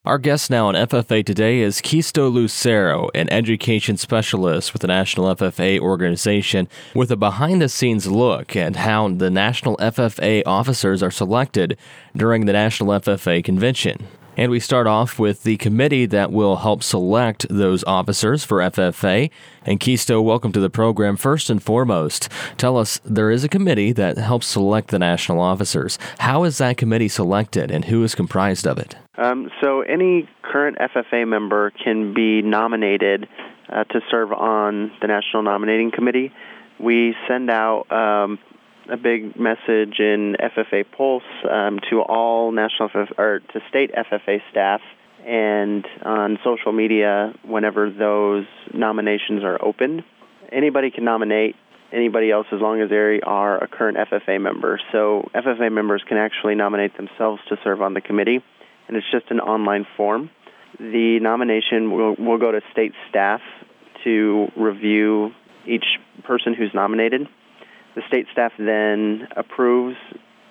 Our guest now on FFA Today is Kisto Lucero, an education specialist with the National FFA organization, with a behind-the-scenes look at how the National FFA officers are selected during the National FFA Convention. And we start off with the committee that will help select those officers for FFA. And Kisto, welcome to the program. First and foremost, tell us, there is a committee that helps select the national officers. How is that committee selected, and who is comprised of it? So any current FFA member can be nominated to serve on the National Nominating Committee. We send out a big message in FFA Pulse to all to state FFA staff, and on social media whenever those nominations are open. Anybody can nominate anybody else as long as they are a current FFA member. So FFA members can actually nominate themselves to serve on the committee, and it's just an online form. The nomination will go to state staff to review each person who's nominated. The state staff then approves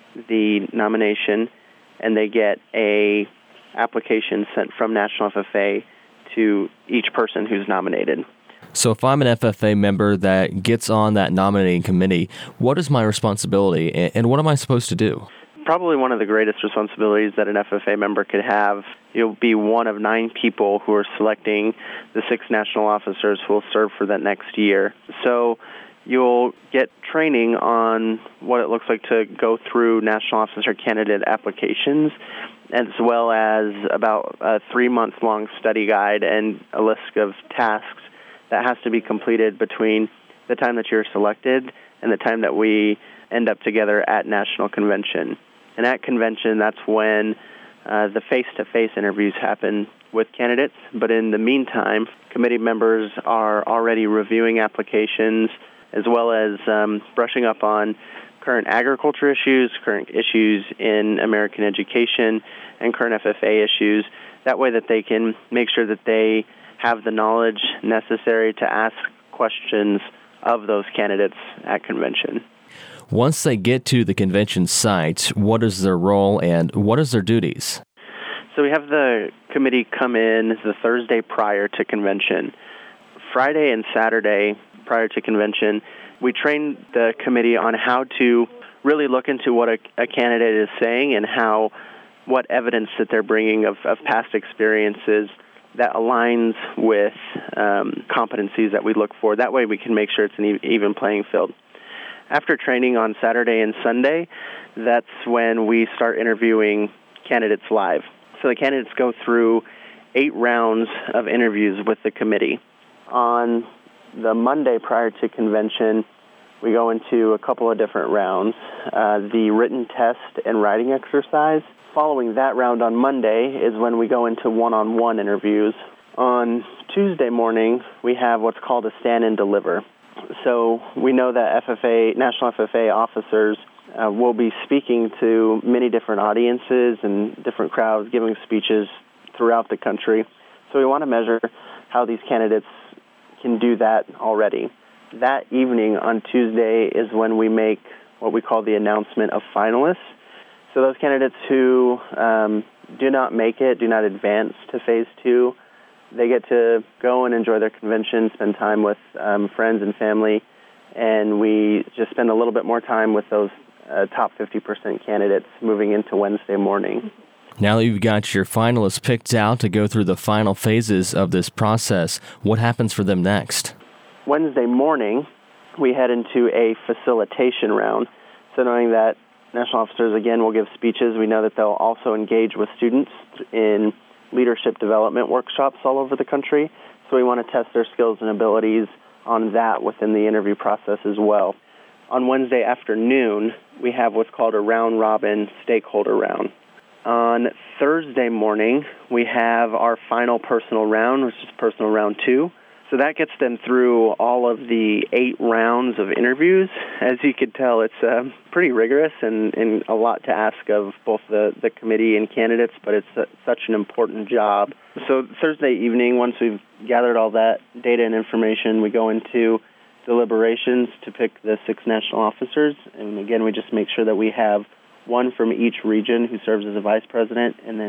the nomination, and they get a application sent from National FFA to each person who's nominated. So if I'm an FFA member that gets on that nominating committee, what is my responsibility, and what am I supposed to do? Probably one of the greatest responsibilities that an FFA member could have. You'll be one of 9 people who are selecting the 6 national officers who will serve for that next year. So you'll get training on what it looks like to go through national officer candidate applications, as well as about a 3-month-long study guide and a list of tasks that has to be completed between the time that you're selected and the time that we end up together at National Convention. And at convention, that's when the face-to-face interviews happen with candidates. But in the meantime, committee members are already reviewing applications, as well as brushing up on current agriculture issues, current issues in American education, and current FFA issues. That way that they can make sure that they have the knowledge necessary to ask questions of those candidates at convention. Once they get to the convention site, what is their role and what is their duties? So we have the committee come in the Thursday prior to convention. Friday and Saturday prior to convention, we train the committee on how to really look into what a candidate is saying and what evidence that they're bringing of past experiences that aligns with competencies that we look for. That way we can make sure it's an even playing field. After training on Saturday and Sunday, that's when we start interviewing candidates live. So the candidates go through 8 rounds of interviews with the committee. On the Monday prior to convention, we go into a couple of different rounds. The written test and writing exercise. Following that round on Monday is when we go into one-on-one interviews. On Tuesday morning, we have what's called a stand and deliver. So we know that National FFA officers will be speaking to many different audiences and different crowds, giving speeches throughout the country. So we want to measure how these candidates can do that already. That evening on Tuesday is when we make what we call the announcement of finalists. So those candidates who do not make it, do not advance to Phase 2, they get to go and enjoy their convention, spend time with friends and family, and we just spend a little bit more time with those top 50% candidates moving into Wednesday morning. Now that you've got your finalists picked out to go through the final phases of this process, what happens for them next? Wednesday morning, we head into a facilitation round. So knowing that national officers, again, will give speeches, we know that they'll also engage with students in leadership development workshops all over the country. So we want to test their skills and abilities on that within the interview process as well. On Wednesday afternoon, we have what's called a round-robin stakeholder round. On Thursday morning, we have our final personal round, which is personal round 2. So that gets them through all of the 8 rounds of interviews. As you could tell, it's pretty rigorous and a lot to ask of both the committee and candidates, but it's such an important job. So Thursday evening, once we've gathered all that data and information, we go into deliberations to pick the 6 national officers. And again, we just make sure that we have one from each region who serves as a vice president, and then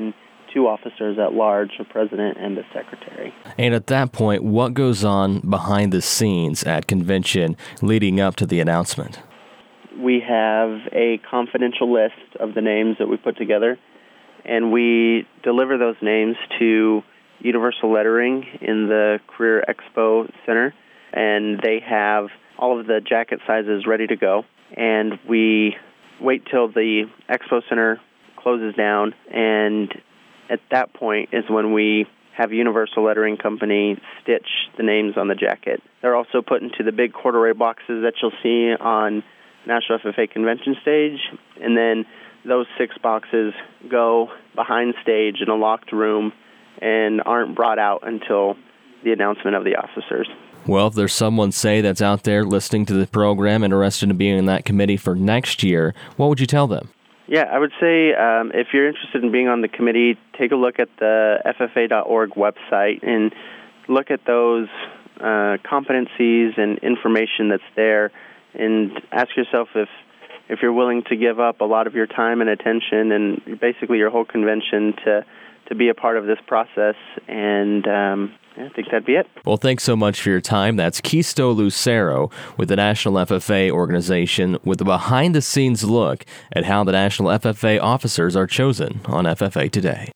2 officers at large, a president and a secretary. And at that point, what goes on behind the scenes at convention leading up to the announcement? We have a confidential list of the names that we put together, and we deliver those names to Universal Lettering in the Career Expo Center, and they have all of the jacket sizes ready to go. And we wait till the Expo Center closes down, and at that point is when we have Universal Lettering Company stitch the names on the jacket. They're also put into the big corduroy boxes that you'll see on National FFA Convention Stage, and then those 6 boxes go behind stage in a locked room and aren't brought out until the announcement of the officers. Well, if there's someone, say, that's out there listening to the program, interested in being in that committee for next year, what would you tell them? Yeah, I would say if you're interested in being on the committee, take a look at the FFA.org website and look at those competencies and information that's there, and ask yourself if you're willing to give up a lot of your time and attention and basically your whole convention to be a part of this process, and I think that'd be it. Well, thanks so much for your time. That's Kisto Lucero with the National FFA organization with a behind-the-scenes look at how the National FFA officers are chosen on FFA Today.